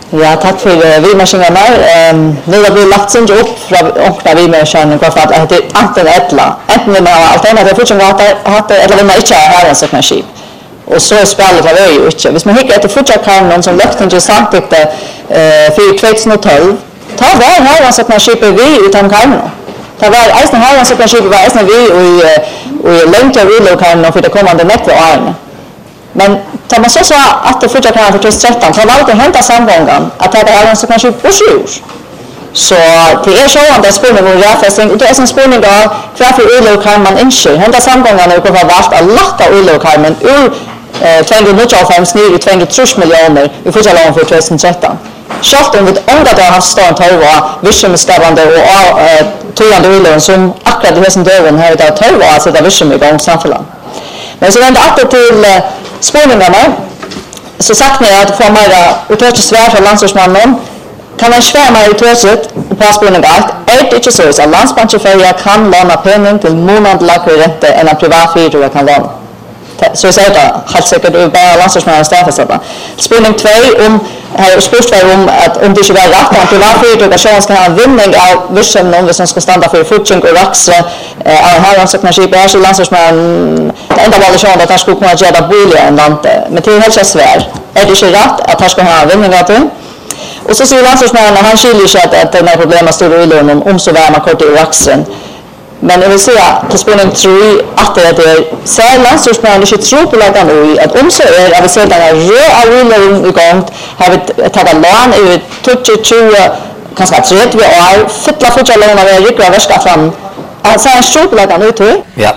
Ja, tack för vidmarskingarna. Nu har vi lagt sin upp från vidmarskingarna för att det är antingen ettla. Enten vill man ha alternativ fortsatt eller vill man inte ha här en sån skip. Och så spelar det ju inte. Hvis man hickar efter fortsatt kanon som löften samtyckte för 2012, ta var här en sån skip vi utan kanon. Ta var eisen här en sån skip var eisen vi och längre ulokanon för det kommande åren. Men tar man så att det fortsatt kan för 2013, så var det hämta samgången att det är en så kanske på 7 år. Så det är så att det spelar någon rättfästning. Det är en spänning av varför ullokal man inte. Hämta samgången och har varit att lacka ullokal men ur 295 ner i 230 miljoner i fortsatt lån för 2013. Självt om vi ångat har haft stånd torva, visshemstavande och tryggande ullon som akkurat i hösten döven här idag torva att sätta visshem igång samfällan. Men så vänder åter till spårningarna så sagt ni att få mera utöver svär från landsortsmannen kan man svärma utöver på spårningar är det inte så att landsbanksfärja kan låna pengar till månadlig ränta än en privat firma kan låna. Så jag säger det helt säkert bara landsortsmannen stäffar. Spårning 2 om här spörsmål om att om det inte var rätt att privat firma ska ha en vinning av visshem någon som ska stanna för fortsättning och raxa här och så kanske bara så landsortsmannen det enda var det att han skulle kunna göra bolig än lante. Men till helt svär är det inte rätt att han ska ha en vinning av det. Och så säger landsortsmannen att han skiljer sig att det är problemet stora ullån om så värma kort i raxen. Men jag vill säga till spårning 3 att det är så landsortsmannen inte tror på läggan i att om så är att vi ser den här röda ullån igång har vi tagit lån i 20 kanske 30 år fylla fortsatt lån av riktiga värsta fram. Så en stor på läggan ut. Ja.